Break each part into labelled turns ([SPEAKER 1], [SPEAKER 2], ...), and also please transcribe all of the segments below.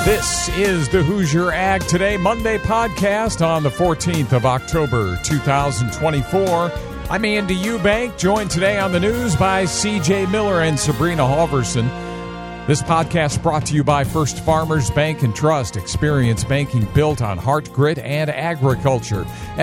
[SPEAKER 1] This is the Hoosier Ag Today Monday podcast on the 14th of October, 2024. I'm Andy Eubank, joined today on the news by C.J. Miller and Sabrina Halverson. This podcast brought to you by First Farmers Bank and Trust. Experience banking built on heart, grit, and agriculture.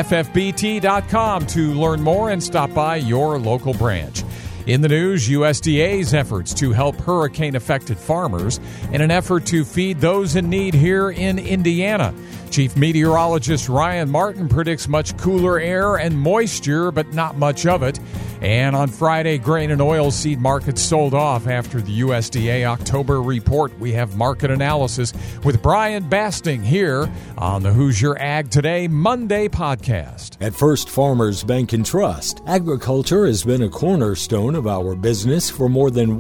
[SPEAKER 1] FFBT.com to learn more and stop by your local branch. In the news, USDA's efforts to help hurricane-affected farmers in an effort to feed those in need here in Indiana. Chief Meteorologist Ryan Martin predicts much cooler air and moisture, but not much of it. And on Friday, grain and oilseed markets sold off after the USDA October report. We have market analysis with Brian Basting here on the Hoosier Ag Today Monday podcast.
[SPEAKER 2] At First Farmers Bank and Trust, agriculture has been a cornerstone of our business for more than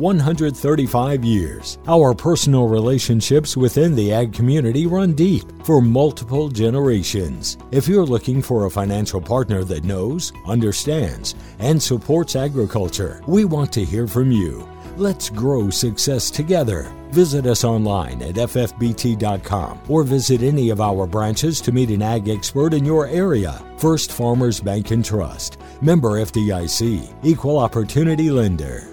[SPEAKER 2] 135 years. Our personal relationships within the ag community run deep for multiple generations. If you're looking for a financial partner that knows, understands, and supports agriculture, we want to hear from you. Let's grow success together. Visit us online at ffbt.com or visit any of our branches to meet an ag expert in your area. First Farmers Bank and Trust. Member FDIC. Equal Opportunity Lender.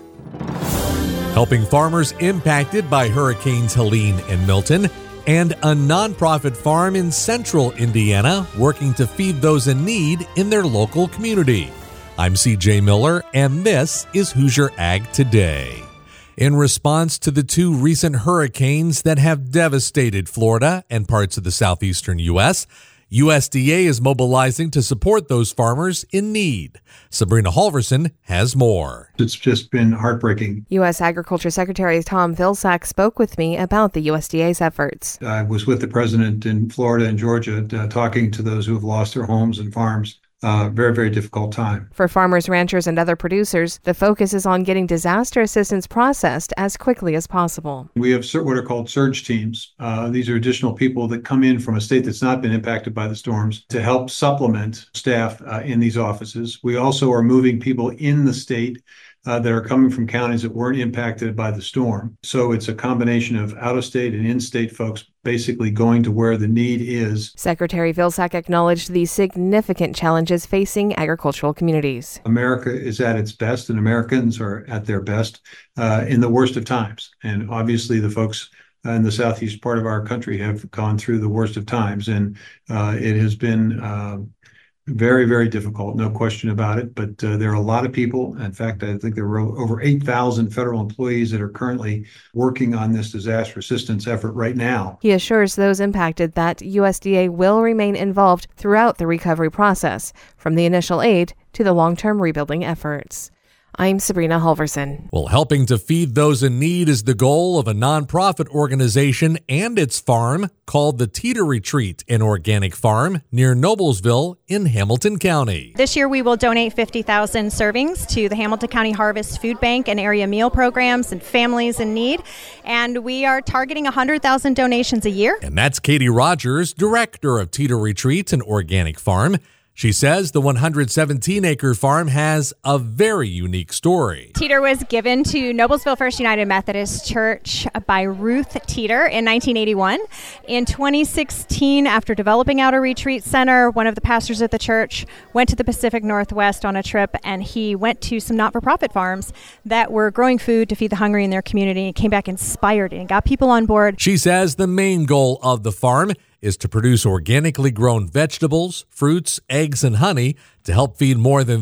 [SPEAKER 3] Helping farmers impacted by Hurricanes Helene and Milton, and a nonprofit farm in central Indiana working to feed those in need in their local community. I'm C.J. Miller, and this is Hoosier Ag Today. In response to the two recent hurricanes that have devastated Florida and parts of the southeastern U.S., USDA is mobilizing to support those farmers in need. Sabrina Halverson has more.
[SPEAKER 4] It's just been heartbreaking.
[SPEAKER 5] U.S. Agriculture Secretary Tom Vilsack spoke with me about the USDA's efforts.
[SPEAKER 4] I was with the president in Florida and Georgia talking to those who have lost their homes and farms. Very, very difficult time.
[SPEAKER 5] For farmers, ranchers, and other producers, the focus is on getting disaster assistance processed as quickly as possible.
[SPEAKER 4] We have what are called surge teams. These are additional people that come in from a state that's not been impacted by the storms to help supplement staff in these offices. We also are moving people in the state that are coming from counties that weren't impacted by the storm. So it's a combination of out-of-state and in-state folks basically going to where the need is.
[SPEAKER 5] Secretary Vilsack acknowledged the significant challenges facing agricultural communities.
[SPEAKER 4] America is at its best, and Americans are at their best in the worst of times. And obviously the folks in the southeast part of our country have gone through the worst of times. And it has been very, very difficult, no question about it. But there are a lot of people. In fact, I think there were over 8,000 federal employees that are currently working on this disaster assistance effort right now.
[SPEAKER 5] He assures those impacted that USDA will remain involved throughout the recovery process, from the initial aid to the long-term rebuilding efforts. I'm Sabrina Halverson.
[SPEAKER 3] Well, helping to feed those in need is the goal of a nonprofit organization and its farm called the Teeter Retreat, an organic farm near Noblesville in Hamilton County.
[SPEAKER 6] This year we will donate 50,000 servings to the Hamilton County Harvest Food Bank and area meal programs and families in need. And we are targeting 100,000 donations a year.
[SPEAKER 3] And that's Katie Rogers, director of Teeter Retreat, an organic farm. She says the 117-acre farm has a very unique story.
[SPEAKER 6] Teeter was given to Noblesville First United Methodist Church by Ruth Teeter in 1981. In 2016, after developing out a retreat center, one of the pastors at the church went to the Pacific Northwest on a trip, and he went to some not-for-profit farms that were growing food to feed the hungry in their community, and came back inspired and got people on board.
[SPEAKER 3] She says the main goal of the farm is to produce organically grown vegetables, fruits, eggs, and honey to help feed more than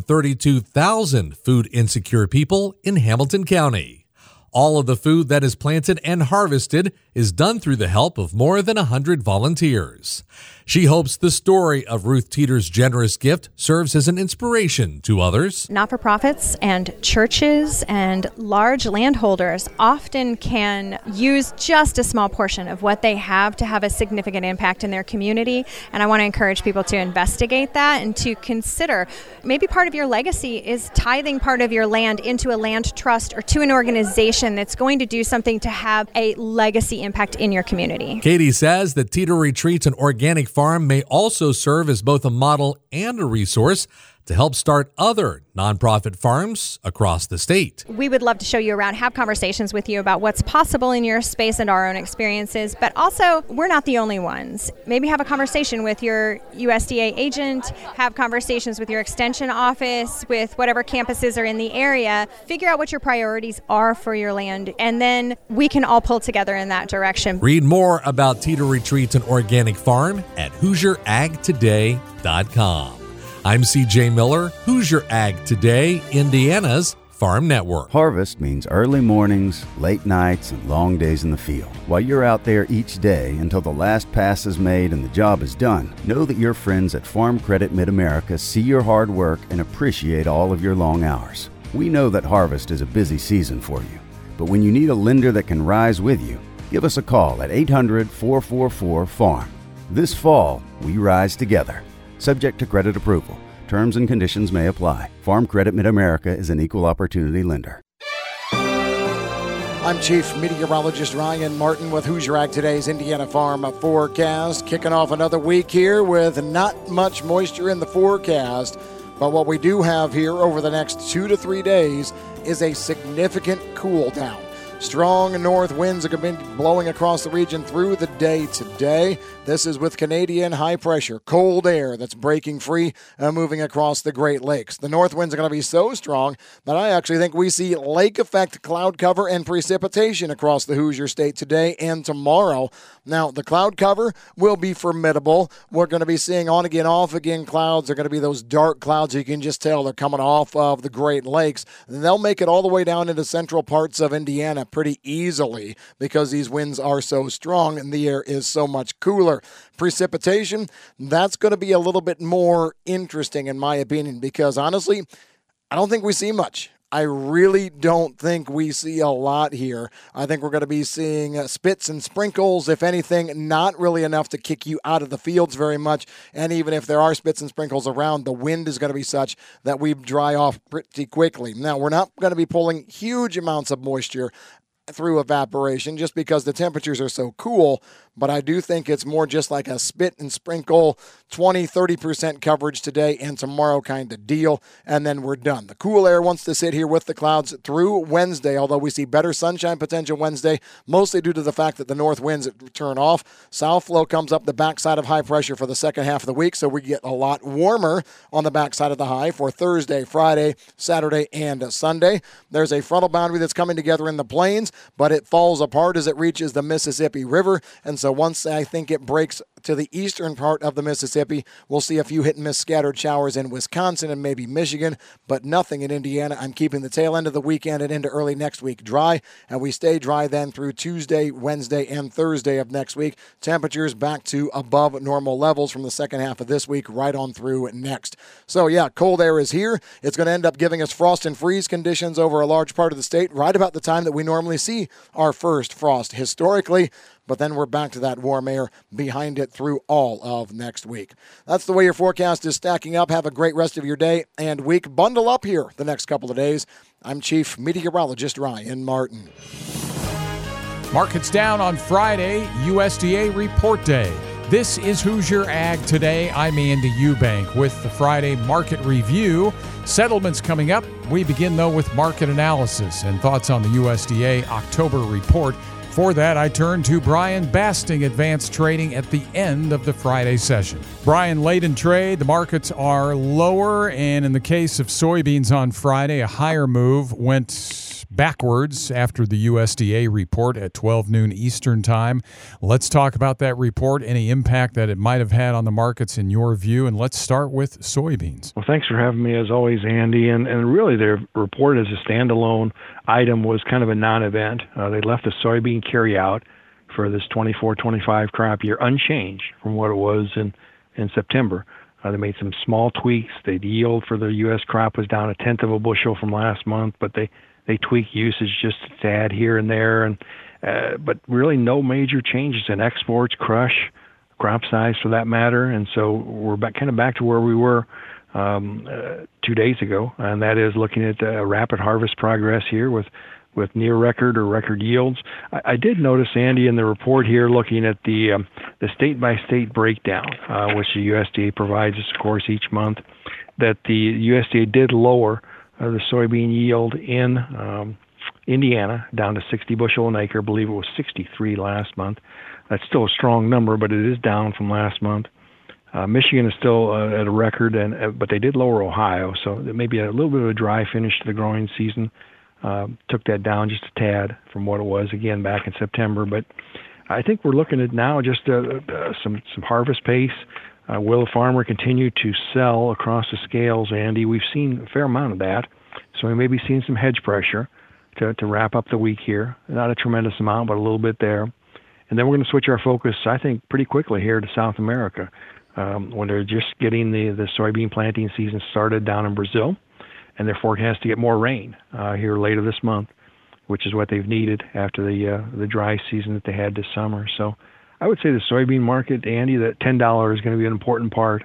[SPEAKER 3] 32,000 food-insecure people in Hamilton County. All of the food that is planted and harvested is done through the help of more than 100 volunteers. She hopes the story of Ruth Teeter's generous gift serves as an inspiration to others.
[SPEAKER 6] Not-for-profits and churches and large landholders often can use just a small portion of what they have to have a significant impact in their community. And I want to encourage people to investigate that and to consider maybe part of your legacy is tithing part of your land into a land trust or to an organization that's going to do something to have a legacy impact in your community.
[SPEAKER 3] Katie says that Teeter Retreats, an organic farm, may also serve as both a model and a resource to help start other nonprofit farms across the state.
[SPEAKER 6] We would love to show you around, have conversations with you about what's possible in your space and our own experiences, but also we're not the only ones. Maybe have a conversation with your USDA agent, have conversations with your extension office, with whatever campuses are in the area, figure out what your priorities are for your land, and then we can all pull together in that direction.
[SPEAKER 3] Read more about Teeter Retreats and Organic Farm at HoosierAgToday.com. I'm CJ Miller, Hoosier Ag Today, Indiana's Farm Network.
[SPEAKER 7] Harvest means early mornings, late nights, and long days in the field. While you're out there each day until the last pass is made and the job is done, know that your friends at Farm Credit Mid-America see your hard work and appreciate all of your long hours. We know that harvest is a busy season for you, but when you need a lender that can rise with you, give us a call at 800-444-FARM. This fall, we rise together. Subject to credit approval. Terms and conditions may apply. Farm Credit Mid-America is an equal opportunity lender.
[SPEAKER 8] I'm Chief Meteorologist Ryan Martin with Hoosier Ag Today's Indiana Farm Forecast. Kicking off another week here with not much moisture in the forecast. But what we do have here over the next 2 to 3 days is a significant cool down. Strong north winds are going to be blowing across the region through the day today. This is with Canadian high pressure, cold air that's breaking free, moving across the Great Lakes. The north winds are going to be so strong that I actually think we see lake effect cloud cover and precipitation across the Hoosier State today and tomorrow. Now, the cloud cover will be formidable. We're going to be seeing on again, off again clouds. They're going to be those dark clouds. You can just tell they're coming off of the Great Lakes. And they'll make it all the way down into central parts of Indiana pretty easily because these winds are so strong and the air is so much cooler. Precipitation, that's going to be a little bit more interesting in my opinion because honestly, I don't think we see much. I really don't think we see a lot here. I think we're going to be seeing spits and sprinkles, if anything, not really enough to kick you out of the fields very much. And even if there are spits and sprinkles around, the wind is going to be such that we dry off pretty quickly. Now, we're not going to be pulling huge amounts of moisture through evaporation just because the temperatures are so cool, but I do think it's more just like a spit and sprinkle 20-30% coverage today and tomorrow kind of deal, and then we're done. The cool air wants to sit here with the clouds through Wednesday, although we see better sunshine potential Wednesday, mostly due to the fact that the north winds turn off. South flow comes up the backside of high pressure for the second half of the week, so we get a lot warmer on the backside of the high for Thursday, Friday, Saturday, and Sunday. There's a frontal boundary that's coming together in the plains, but it falls apart as it reaches the Mississippi River. And so once I think it breaks to the eastern part of the Mississippi, we'll see a few hit and miss scattered showers in Wisconsin and maybe Michigan, but nothing in Indiana. I'm keeping the tail end of the weekend and into early next week dry, and we stay dry then through Tuesday, Wednesday, and Thursday of next week. Temperatures back to above normal levels from the second half of this week right on through next. So yeah, cold air is here. It's going to end up giving us frost and freeze conditions over a large part of the state right about the time that we normally see our first frost historically, but then we're back to that warm air behind it through all of next week. That's the way your forecast is stacking up. Have a great rest of your day and week. Bundle up here the next couple of days. I'm Chief Meteorologist Ryan Martin.
[SPEAKER 1] Markets down on Friday, USDA report day. This is Hoosier Ag Today. I'm Andy Eubank with the Friday Market Review. Settlements coming up. We begin, though, with market analysis and thoughts on the USDA October report. For that, I turn to Brian Basting, Advanced Trading, at the end of the Friday session. Brian, late in trade, the markets are lower, and in the case of soybeans on Friday, a higher move went backwards after the USDA report at 12 noon Eastern time. Let's talk about that report, any impact that it might have had on the markets in your view, and let's start with soybeans.
[SPEAKER 9] Well, thanks for having me as always, Andy. And really their report as a standalone item was kind of a non-event. They left the soybean carryout for this 24-25 crop year unchanged from what it was in September. They made some small tweaks. The yield for the U.S. crop was down 1/10 of a bushel from last month, but they tweaked usage just a tad here and there, and but really no major changes in exports, crush, crop size for that matter. And so we're back to where we were 2 days ago, and that is looking at rapid harvest progress here with near record or record yields. I did notice, Andy, in the report here, looking at the state-by-state breakdown, which the USDA provides us, of course, each month. that the USDA did lower the soybean yield in Indiana down to 60 bushel an acre. I believe it was 63 last month. That's still a strong number, but it is down from last month. Michigan is still at a record, but they did lower Ohio, so it may be a little bit of a dry finish to the growing season. Took that down just a tad from what it was again back in September. But I think we're looking at now just some harvest pace. Will the farmer continue to sell across the scales, Andy? We've seen a fair amount of that, so we may be seeing some hedge pressure to wrap up the week here. Not a tremendous amount, but a little bit there. And then we're going to switch our focus, I think, pretty quickly here to South America. When they're just getting the soybean planting season started down in Brazil, and they're forecast to get more rain here later this month, which is what they've needed after the dry season that they had this summer. So I would say the soybean market, Andy, that $10 is going to be an important point,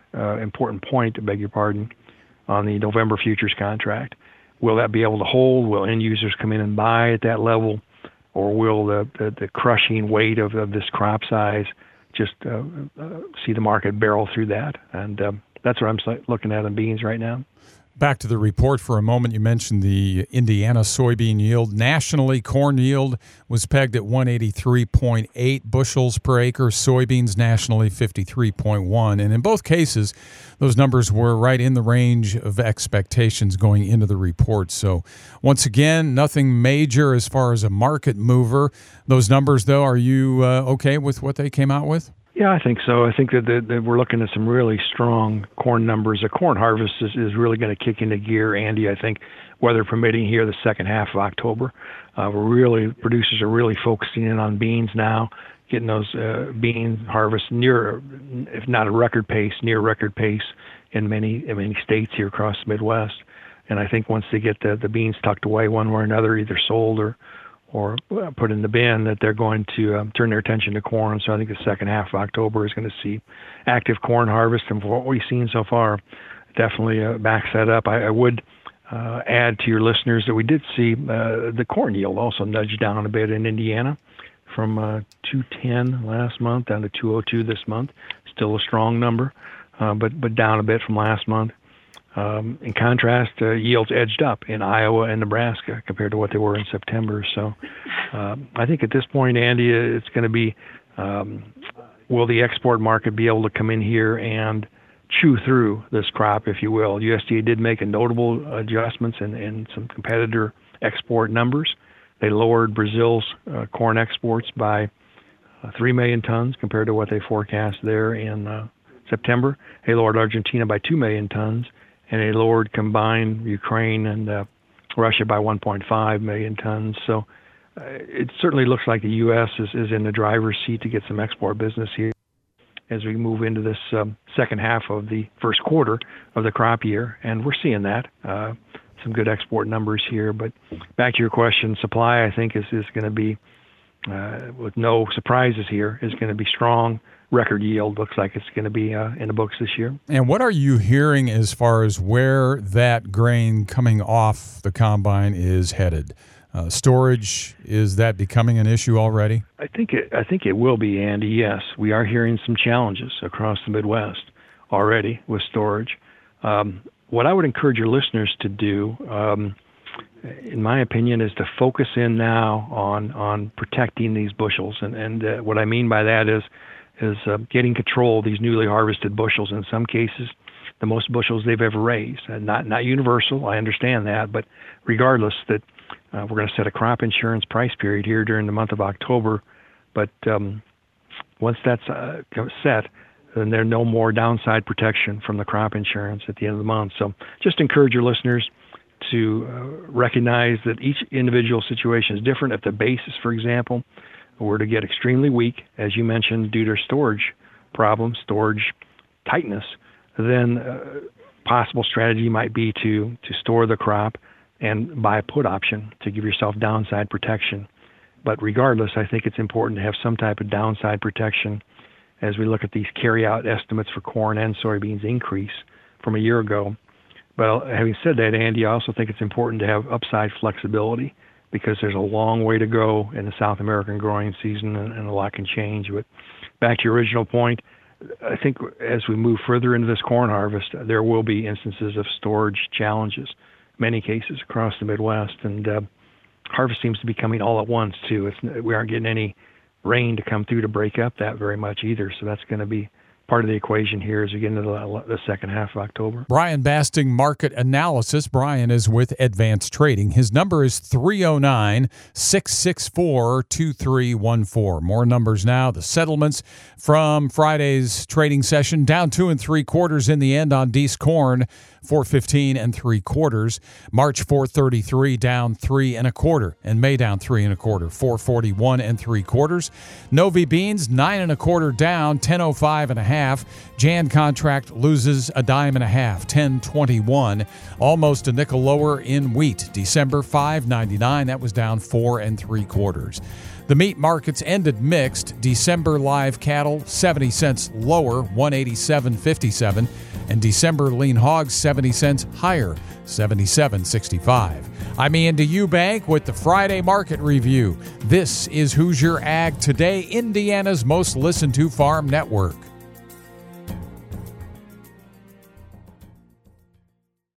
[SPEAKER 9] on the November futures contract. Will that be able to hold? Will end users come in and buy at that level? Or will the crushing weight of this crop size just see the market barrel through that? And that's what I'm looking at in beans right now.
[SPEAKER 1] Back to the report for a moment. You mentioned the Indiana soybean yield. Nationally, corn yield was pegged at 183.8 bushels per acre. Soybeans nationally 53.1. And in both cases, those numbers were right in the range of expectations going into the report. So once again, nothing major as far as a market mover. Those numbers, though, are you okay with what they came out with?
[SPEAKER 9] Yeah, I think so. I think that we're looking at some really strong corn numbers. The corn harvest is really going to kick into gear, Andy. I think weather permitting here the second half of October. Producers are really focusing in on beans now, getting those bean harvests near, if not a record pace, near record pace in many states here across the Midwest. And I think once they get the beans tucked away one way or another, either sold or put in the bin, that they're going to turn their attention to corn. So I think the second half of October is going to see active corn harvest. And for what we've seen so far, definitely backs that up. I would add to your listeners that we did see the corn yield also nudge down a bit in Indiana from 210 last month down to 202 this month. Still a strong number, but down a bit from last month. In contrast, yields edged up in Iowa and Nebraska compared to what they were in September. So I think at this point, Andy, it's going to be, will the export market be able to come in here and chew through this crop, if you will? USDA did make a notable adjustments in some competitor export numbers. They lowered Brazil's corn exports by 3 million tons compared to what they forecast there in September. They lowered Argentina by 2 million tons. And they lowered combined Ukraine and Russia by 1.5 million tons. So it certainly looks like the U.S. is in the driver's seat to get some export business here as we move into this second half of the first quarter of the crop year. And we're seeing that, some good export numbers here. But back to your question, supply, I think, is going to be, with no surprises here, is going to be strong. Record yield looks like it's going to be in the books this year.
[SPEAKER 1] And what are you hearing as far as where that grain coming off the combine is headed? Storage, is that becoming an issue already?
[SPEAKER 9] I think it will be, Andy. Yes, we are hearing some challenges across the Midwest already with storage. What I would encourage your listeners to do, in my opinion, is to focus in now on protecting these bushels. And what I mean by that is getting control of these newly harvested bushels. In some cases, the most bushels they've ever raised. Not universal, I understand that, but regardless, that we're going to set a crop insurance price period here during the month of October. But once that's set, then there's no more downside protection from the crop insurance at the end of the month. So just encourage your listeners to recognize that each individual situation is different. If the basis, for example, were to get extremely weak, as you mentioned, due to storage problems, storage tightness, then possible strategy might be to store the crop and buy a put option to give yourself downside protection. But regardless, I think it's important to have some type of downside protection as we look at these carry-out estimates for corn and soybeans increase from a year ago. But having said that, Andy, I also think it's important to have upside flexibility, because there's a long way to go in the South American growing season, and a lot can change. But back to your original point, I think as we move further into this corn harvest, there will be instances of storage challenges, many cases across the Midwest, and harvest seems to be coming all at once too. We aren't getting any rain to come through to break up that very much either, so that's going to be part of the equation here as we get into the second half of October.
[SPEAKER 1] Brian Basting, Market Analysis. Brian is with Advanced Trading. His number is 309-664-2314. More numbers now. The settlements from Friday's trading session down 2 3/4 in the end on Deese corn, 415 3/4. March 433 down 3 1/4, and May down 3 1/4, 441 3/4. Novi beans 9 1/4 down, 1005 1/2. Jan contract loses a dime and a half, 10.21. Almost a nickel lower in wheat. December 5.99. That was down 4 3/4. The meat markets ended mixed. December live cattle 70 cents lower, 187.57, and December lean hogs 70 cents higher, 77.65. I'm Andy Eubank with the Friday Market Review. This is Hoosier Ag Today, Indiana's most listened to farm network.